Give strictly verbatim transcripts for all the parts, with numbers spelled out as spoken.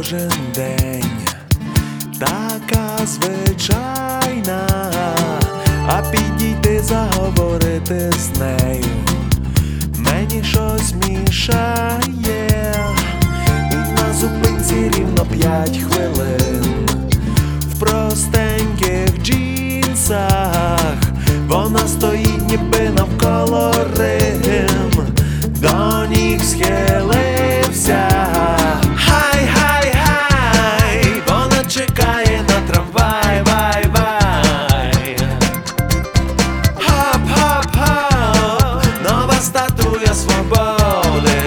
кожен день, така звичайна, а підійти заговорити з нею мені щось мішає. І на зупинці рівно п'ять хвилин в простеньких джинсах вона стоїть ніби навколо Рим, до ніг схилився. Хай, хай, хай, вона чекає на трамвай, вай, вай. Хоп, хоп, хоп, нова статуя свободи.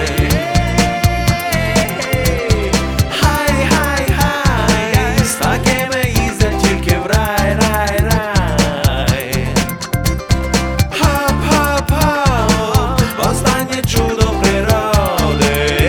Хай, хай, хай, з такими їздять тільки в рай, рай, рай. Хоп, хоп, хоп, останнє чудо природи.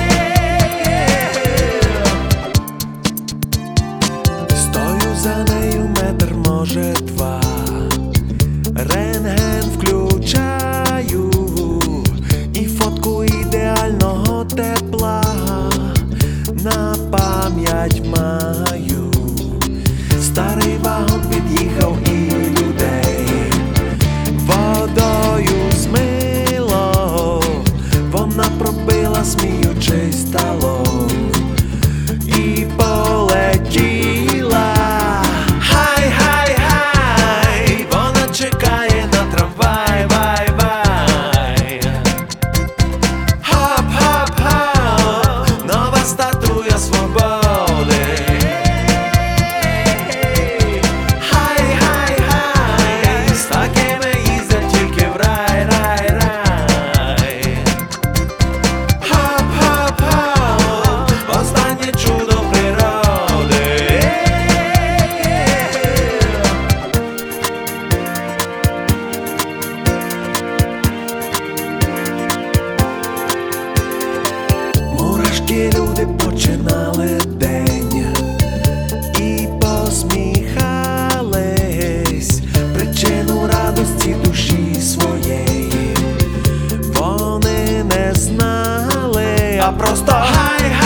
Стою за нею метр, може два, рентген включаю і фотку ідеального тепла на пам'ять маю. Старий вагон під'їхав і людей водою змило, вона пробила, сміючись, талон і полетіла. Хай, хай, хай, вона чекає на трамвай, вай, вай. Хоп, хоп, хоп, нова статуя свободи. Хай, хай, хай, з такими їздять тільки в рай, рай, рай. Хоп, хоп, хоп, останнє чудо природи. Мурашки, люди починали день і посміхались, причину радості душі своєї вони не знали, а просто хай, хай.